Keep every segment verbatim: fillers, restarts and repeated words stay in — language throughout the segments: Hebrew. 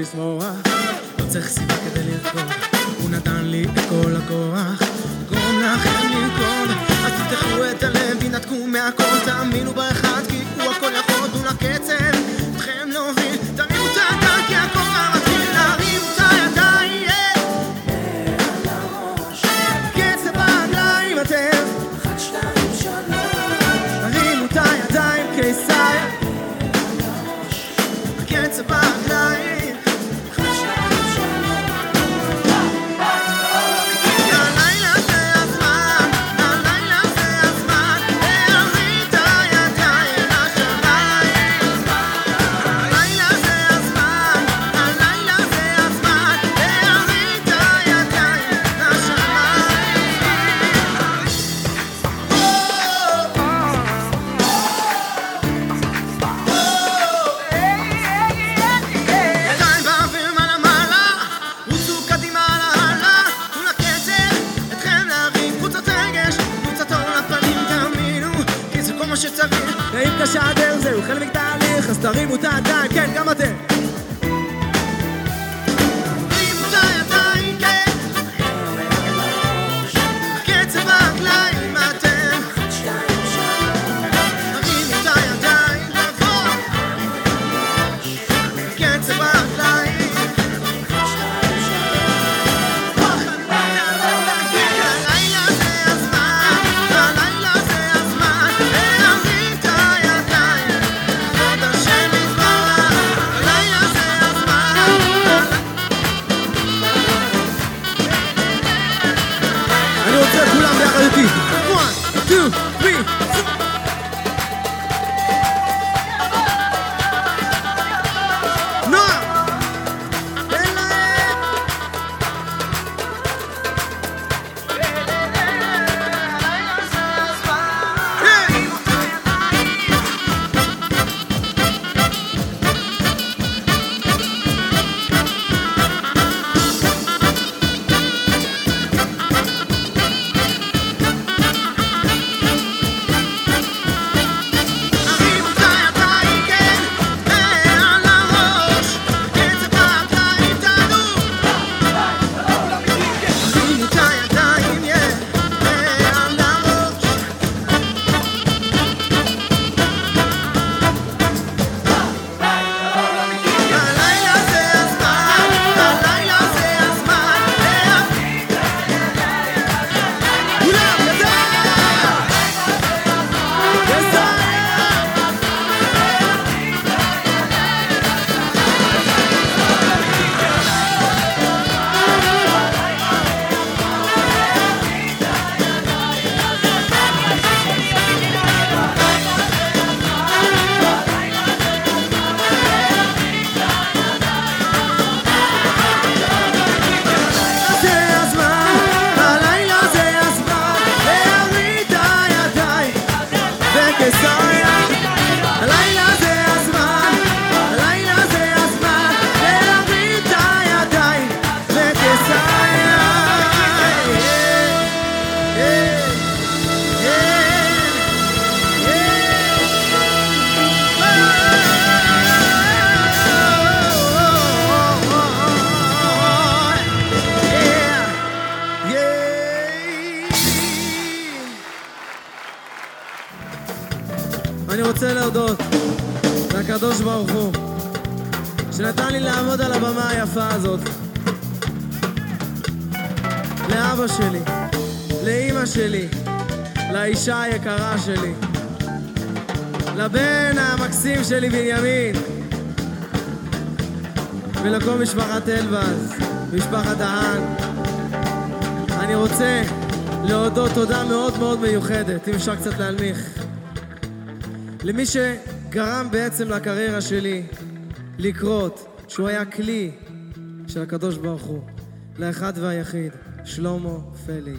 לשמוח, לא צריך סיבה כדי לרקוד, הוא נתן לי את כל הכוח, גורם לכם לרקוד, אז תפתחו את הלב, תנתקו מהכל, תאמינו באחד, כי הוא הכל יכול, תנו לקצב, אתכם להוביל, תרימו את הידיים, כי הכוח מתחיל, תרימו את הידיים, על הראש, קצב הרגליים אתם, אחת, שתיים, שלוש, תרימו את הידיים, קיסר, על הראש, קצב הרגליים, אחת, שתיים, שלוש. הלילה זה הזמן, הלילה זה הזמן, להרים את הידיים לשמיים. הלילה זה הזמן, הלילה זה הזמן, להרים את הידיים לשמיים. ידיים באוויר מעלה מעלה, רוצו קדימה להלאה, תנו לקצב, אתכם להרים, קבוצת רגש, קבוצת אור לפנים, תאמינו, כי זה כל מה שצריך. ואם קשה הדרך זהו חלק מתהליך, אז תרימו את הידיים, כן, גם אתם. תרימו את הידיים, כן, קצב הרגליים אתם. תרימו את הידיים, לבוא, קצב הרגליים. הלילה זה הזמן, הלילה זה הזמן, להרים את הידיים, כבוד השם יתברך. הלילה זה הזמן, אני רוצה כולם ביחד איתי. one, two, three. נועה, תן להם. היי! תרימו את הידיים, כן, על הראש, קצב הרגליים תעלו. תרימו את הידיים, על הראש. הלילה זה הזמן, הלילה זה הזמן, כולם ידיים! יסיים! זה הזמן, הלילה זה הזמן, להרים את הידיים בקיסריה. הלילה זה הזמן, הלילה זה הזמן, להרים את הידיים בקיסריה. אני רוצה להודות לקדוש ברוך הוא שנתן לי לעמוד על הבמה היפה הזאת, לאבא שלי, לאמא שלי, לאישה היקרה שלי, לבן המקסים שלי בנימין, ולכל משפחת אלבז, משפחת דהן. אני רוצה להודות תודה מאוד מאוד מיוחדת, אם אפשר קצת להנמיך, למי שגרם בעצם לקריירה שלי לקרות, שהוא היה כלי של הקדוש ברוך הוא, לאחד והיחיד, שלמה פליג.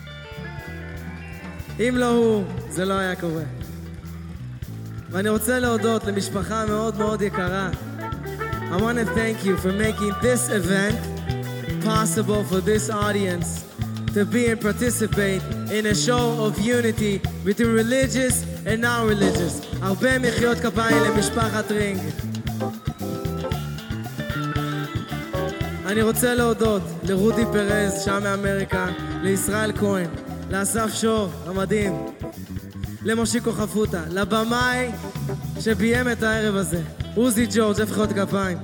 אם לא הוא, זה לא היה קורה. ואני רוצה להודות למשפחה מאוד מאוד יקרה. I want to thank you for making this event possible for this audience to be and participate in a show of unity between religious and non-religious. הרבה מחיאות כפיים למשפחת רינג. אני רוצה להודות לרודי פרז, שם מאמריקה, לישראל כהן, לאסף שור המדהים, למושיקו חפוטה, לבמאי שביים את הערב הזה, עוזי ג'ורג', לפחות כפיים.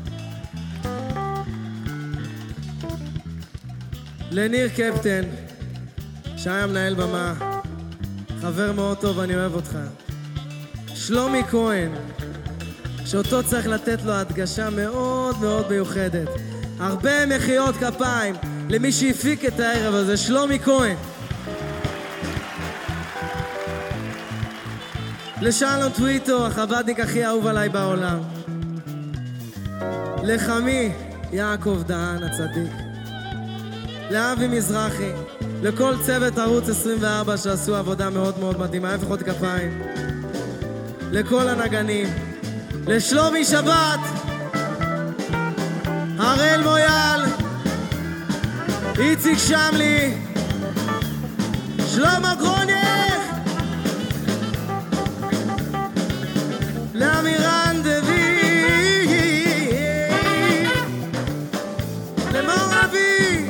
לניר קפטן, שהיה מנהל במה, חבר מאוד טוב, אני אוהב אותך. שלומי כהן, שאותו צריך לתת לו הדגשה מאוד מאוד מיוחדת. הרבה מחיאות כפיים למי שהפיק את הערב הזה, שלומי כהן. לשלום טוויטו, החבדניק הכי אהוב עליי בעולם. לחמי, יעקב דהן הצדיק. לאבי מזרחי, לכל צוות ערוץ עשרים וארבע שעשו עבודה מאוד מאוד מדהימה, לפחות כפיים. לכל הנגנים, לשלומי שבת, הראל מויאל, איציק שמלי, שלמה גרונך, לאמירן דוד, למור אבי,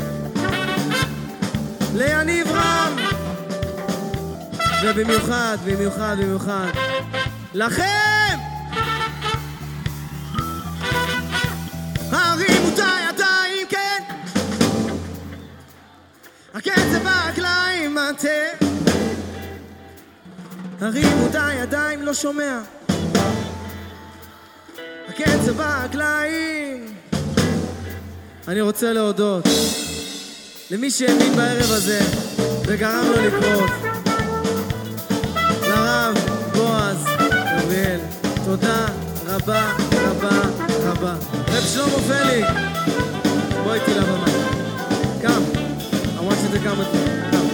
ליניב רם, ובמיוחד, במיוחד, במיוחד לכם! הרימו את הידיים, כן! הקצב ברגליים, מטה! הרימו את הידיים, לא שומע! הקצב ברגליים! אני רוצה להודות למי שהאמין בערב הזה וגרם לו לקרות. לרב בועז גבריאל, תודה רבה רבה רבה. רב שלמה פליק, בוא איתי לבמה. Come, I want you to come with me. Come.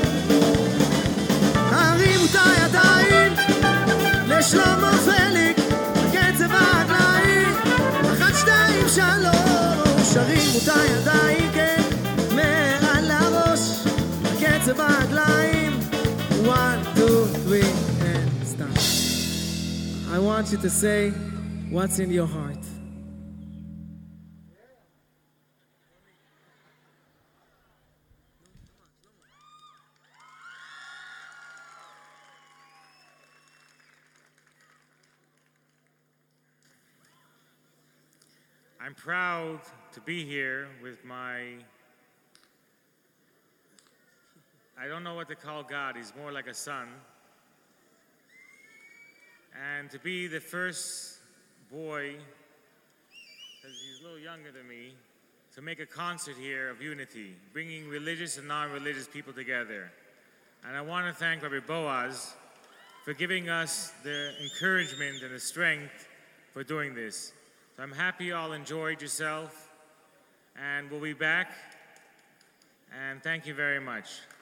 הרימו את הידיים לשלמה פליק, הקצב הרגליים, אחת, שתיים, שלוש. הרימו את הידיים, כן, מעל הראש, הקצב הרגליים. One, two, three, and stop. I want you to say what's in your heart. I'm proud to be here with my, I don't know what to call God, he's more like a son. And to be the first boy, because he's a little younger than me, to make a concert here of unity, bringing religious and non-religious people together. And I want to thank Rabbi Boaz for giving us the encouragement and the strength for doing this. So I'm happy you all enjoyed yourself, and we'll be back. And thank you very much.